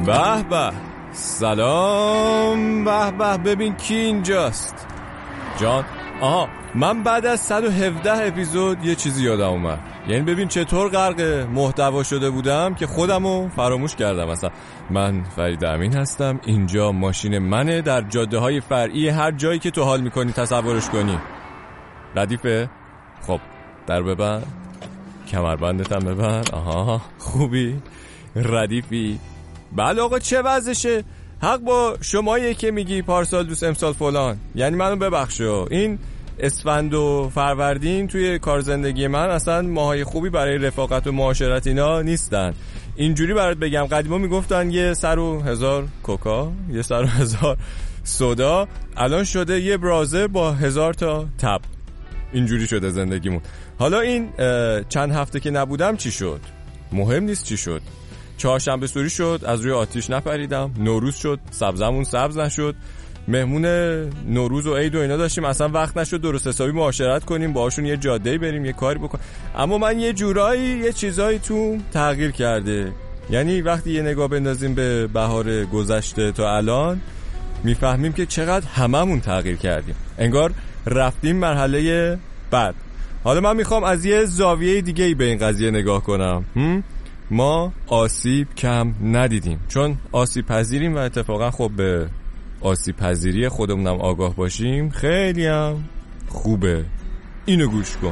به به، سلام، به به، ببین کی اینجاست جان. آها، من بعد از 117 اپیزود یه چیزی یادم اومد. یعنی ببین چطور غرق محتوا شده بودم که خودمو فراموش کردم. مثلا من فرید امین هستم، اینجا ماشین منه، در جاده های فرعی هر جایی که تو حال میکنی تصورش کنی. ردیفه؟ خب در ببند، کمربندت هم ببند. آها خوبی؟ ردیفی؟ بله آقا، چه وضعشه؟ حق با شماییه که میگی پارسال دوست امسال فلان. یعنی منو ببخشو، این اسفند و فروردین توی کار زندگی من اصلا ماهای خوبی برای رفاقت و معاشرت اینا نیستن. اینجوری برات بگم، قدیما میگفتن یه سر و 1000 کوکا، یه سر و 1000 سودا، الان شده یه برازر با 1000 تا تب. اینجوری شده زندگیمون. حالا این چند هفته که نبودم چی شد؟ مهم نیست چی شد. چهارشنبه سوری شد، از روی آتیش نپریدم. نوروز شد، سبزمون سبز نشد. مهمون نوروز و عید و اینا داشتیم، اصلا وقت نشد درست حسابی معاشرت کنیم باهاشون، یه جاده‌ای بریم، یه کاری بکنیم. اما من یه جورایی یه چیزایی تو تغییر کرده. یعنی وقتی یه نگاه بندازیم به بهار گذشته تا الان، میفهمیم که چقدر هممون تغییر کردیم. انگار رفتیم مرحله بعد. حالا من میخوام از یه زاویه دیگه‌ای به این قضیه نگاه کنم. ما آسیب کم ندیدیم، چون آسیب پذیریم و اتفاقا خب به آسیب پذیری خودمونم آگاه باشیم خیلی هم خوبه. اینو گوش کن.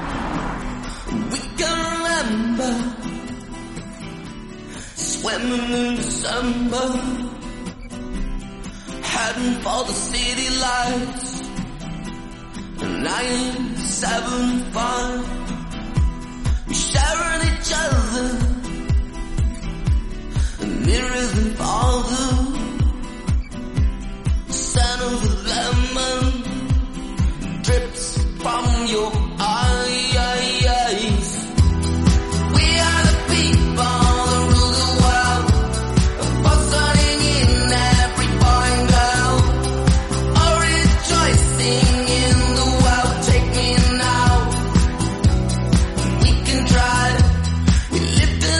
Mirrors and father, scent of lemon drips from your eyes. We are the people that rule the world, buzzing in every boy and girl, all rejoicing in the world. Take me now, we can try. We live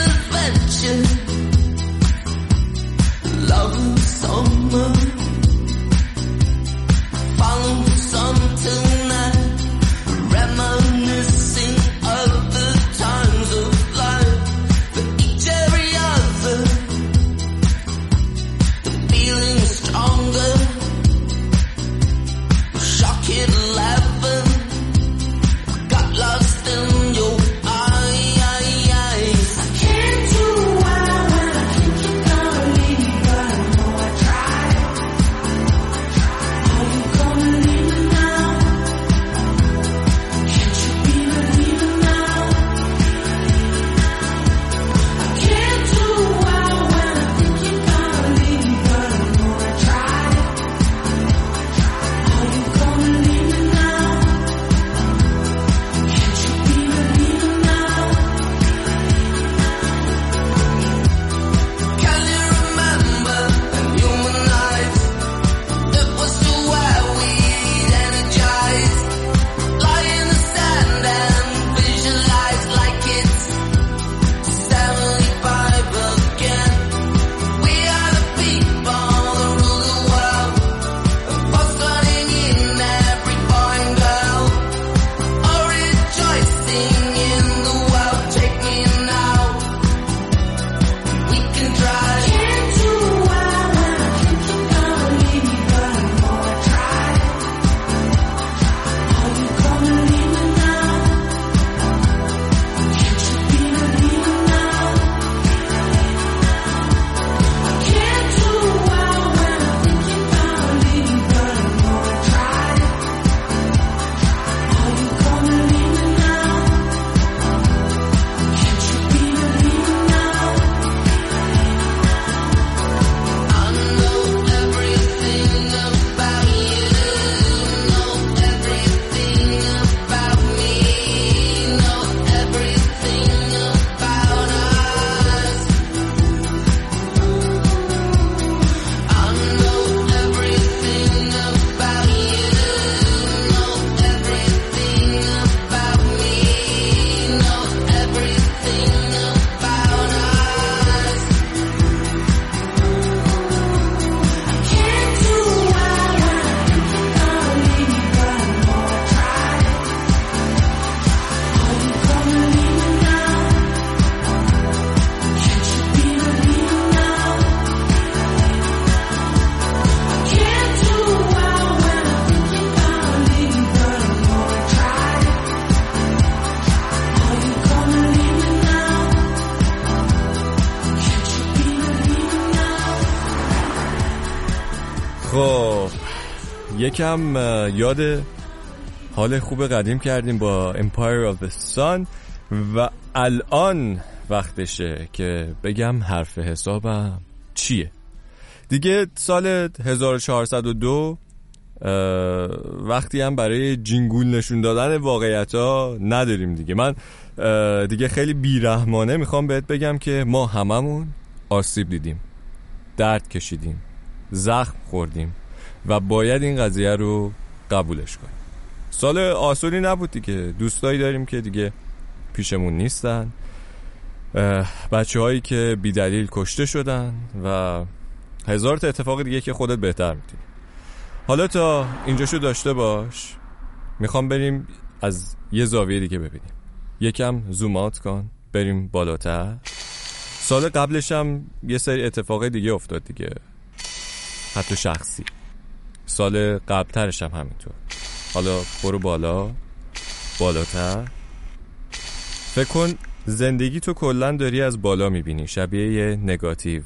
خب یکم یاد حال خوب قدیم کردیم با Empire of the Sun و الان وقتشه که بگم حرف حسابم چیه. دیگه سال 1402 وقتی هم برای جینگول نشون دادن واقعیتا نداریم دیگه. من دیگه خیلی بیرحمانه میخوام بهت بگم که ما هممون آسیب دیدیم، درد کشیدیم، زخم خوردیم و باید این قضیه رو قبولش کنیم. سال آسونی نبود دیگه، دوستایی داریم که دیگه پیشمون نیستن، بچه هایی که بی دلیل کشته شدن و هزار تا اتفاق دیگه که خودت بهتر میدونی. حالا تا اینجاشو داشته باش، میخوام بریم از یه زاویه دیگه ببینیم، یکم زوم آوت کن، بریم بالاتر. سال قبلش هم یه سری اتفاق دیگه افتاد دیگه، حتی شخصی. سال قبلترش هم همینطور. حالا برو بالاتر. فکر کن زندگی تو کلن داری از بالا میبینی، شبیه یه نگاتیو،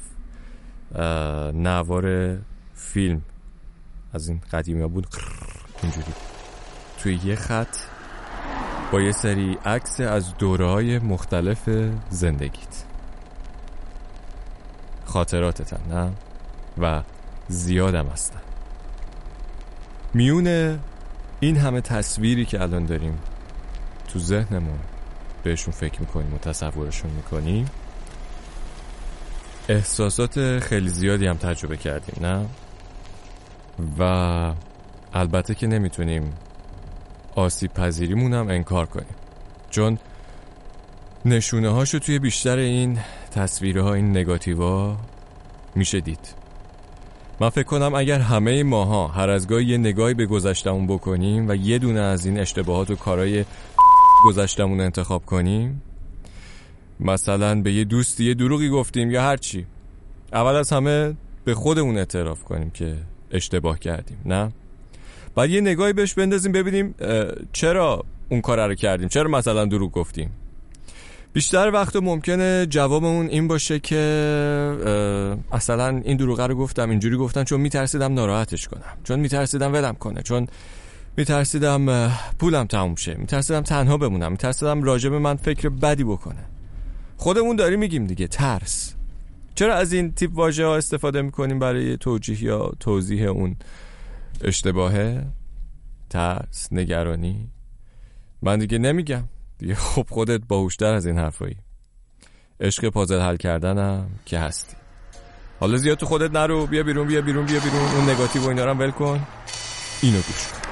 نوار فیلم از این قدیمی ها بود، اینجوری توی یه خط با یه سری عکس از دوره‌های مختلف زندگیت، خاطراتتن نه؟ و زیادم هستن. میونه این همه تصویری که الان داریم تو ذهنمون بهشون فکر میکنیم و تصورشون میکنیم، احساسات خیلی زیادی هم تجربه کردیم نه؟ و البته که نمیتونیم آسیب پذیریمون هم انکار کنیم، چون نشونه هاشو توی بیشتر این تصویرها، این نگاتیوا میشه دید. من فکر کنم اگر همه ماها هر از گاهی یه نگاهی به گذشتمون بکنیم و یه دونه از این اشتباهات و کارهای گذشتمون انتخاب کنیم، مثلا به یه دوستی یه دروغی گفتیم یا هر چی، اول از همه به خودمون اعتراف کنیم که اشتباه کردیم نه؟ بعد یه نگاهی بهش بندازیم ببینیم چرا اون کار رو کردیم، چرا مثلا دروغ گفتیم. بیشتر وقت ممکنه جوابمون این باشه که اصلا این دروغ رو گفتم، اینجوری گفتم چون میترسیدم ناراحتش کنم، چون میترسیدم ولم کنه، چون میترسیدم پولم تموم شه، میترسیدم تنها بمونم، میترسیدم راجب من فکر بدی بکنه. خودمون داریم میگیم دیگه، ترس. چرا از این تیپ واژه ها استفاده میکنیم برای توجیه یا توضیح اون اشتباهه؟ ترس، نگرانی. من دیگه نمیگم دیگه، خب خودت باهوشتر از این حرفایی. عشق پازل حل کردنم که هستی. حالا زیاد تو خودت نرو، بیا بیرون اون نگاتیو و اینا رو هم ول کن، اینو گوش کن.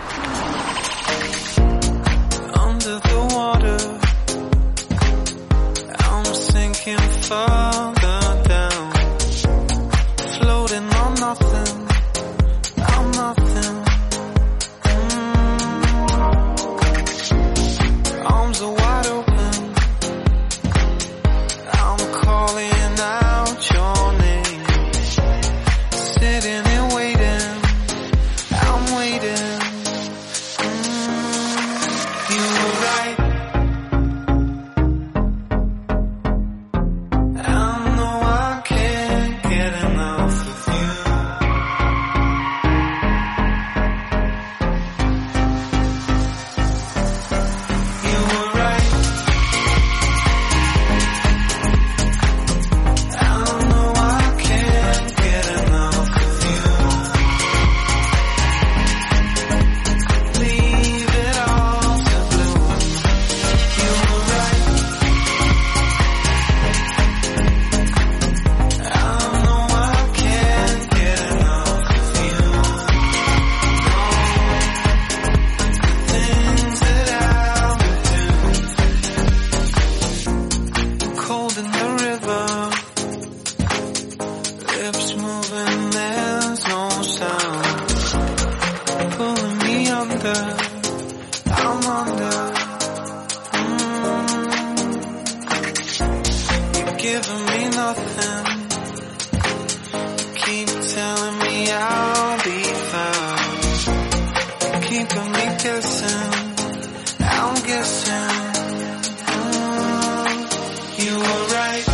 Under the water, I'm sinking further down, floating on nothing, I'm nothing. Arms are wide open, I'm calling out your name, sitting and waiting, I'm waiting. You were right, I know I can't get enough of you. You were right, I know I can't get enough of you. Leave it all to bloom. You were right, I know I can't get enough of you. Things that I would do. Cold in the river, lips moving, there's no sound. Pulling me under, I'm under. You're giving me nothing. Keep telling me I'll be found. Keeping me guessing, I'm guessing. You were right.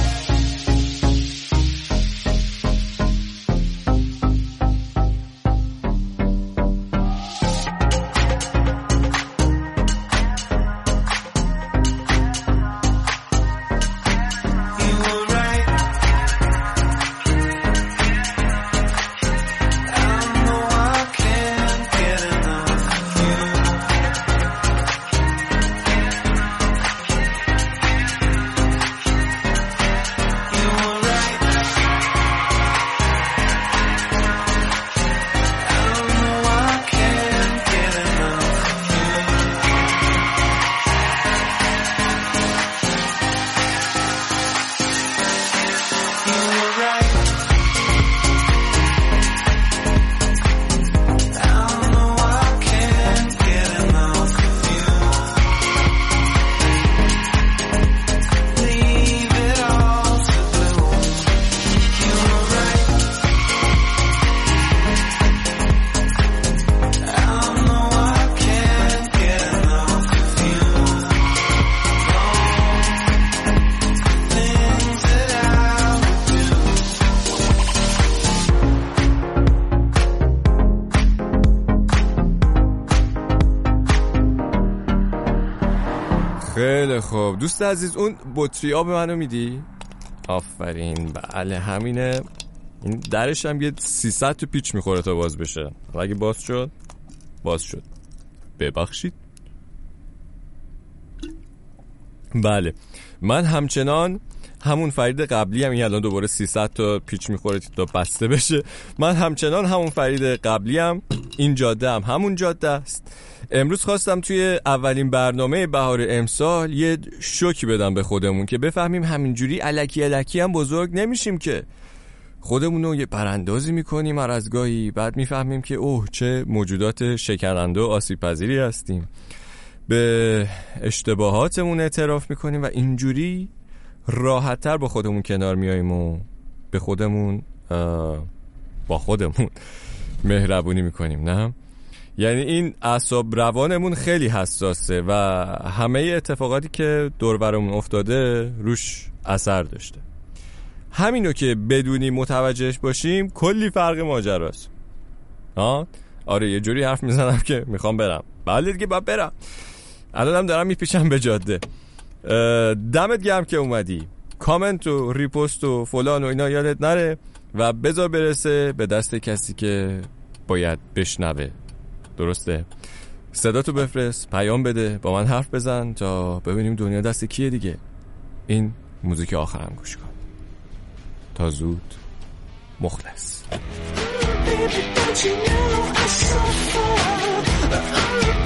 خیلی خوب دوست عزیز، اون بطری آب منو میدی؟ آفرین، بله همینه. این درش هم یه 300 تا پیچ میخوره تا باز بشه. اگه باز شد ببخشید. بله من همچنان همون فرید قبلی هم، این الان دوباره 300 تا پیچ میخوره تا بسته بشه. من همچنان همون فرید قبلی هم، این جاده هم همون جاده است. امروز خواستم توی اولین برنامه بهار امسال یه شوکی بدم به خودمون که بفهمیم همینجوری الکی هم بزرگ نمیشیم، که خودمونو یه براندازی میکنیم هر از گاهی، بعد میفهمیم که اوه چه موجودات شکننده و آسیب پذیری هستیم، به اشتباهاتمون اعتراف میکنیم و اینجوری راحت‌تر با خودمون کنار میاییم و به خودمون با خودمون مهربونی میکنیم. نه یعنی این اعصاب روانمون خیلی حساسه و همه اتفاقاتی که دور برمون افتاده روش اثر داشته. همینو که بدونیم متوجهش باشیم کلی فرق ماجراست. آره یه جوری حرف میزنم که میخوام برم. بله دیگه باید برم، الانم دارم میپیچم به جاده. دمت گرم که اومدی. کامنت و ریپوست و فلان و اینا یادت نره و بذار برسه به دست کسی که باید بشنوه. درسته؟ صدا تو بفرست، پیام بده، با من حرف بزن تا ببینیم دنیا دست کیه دیگه. این موزیک آخرم گوش کن. تا زود، مخلص. Baby, don't you know I suffer?